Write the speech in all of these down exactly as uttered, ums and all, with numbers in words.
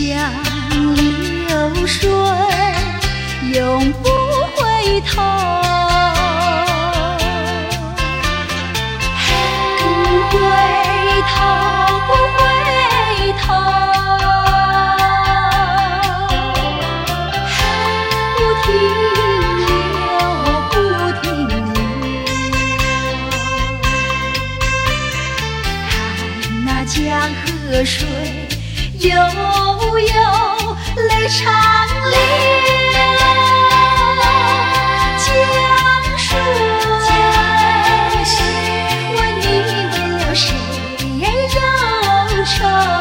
像流水，永不回头。不回头，不回头，不停留，不停留。看那江河水悠悠，泪长流。江水，问你为了谁忧愁？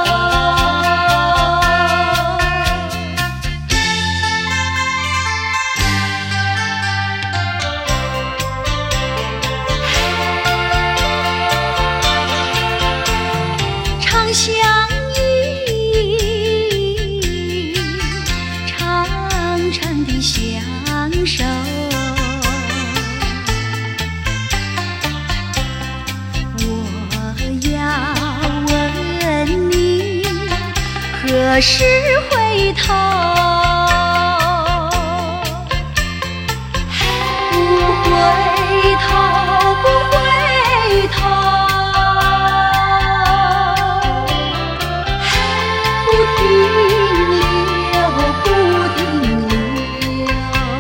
长相依，长长的相守。我要问你，何时回头？不回头，不回头，不停留，不停留。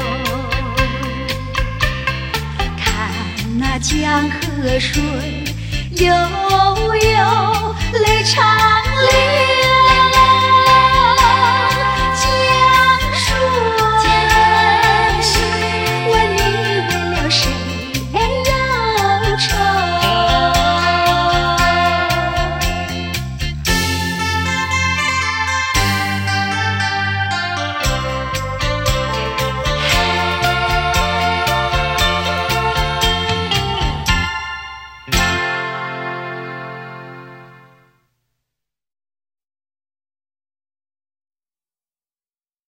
看那江河水悠悠，泪长流。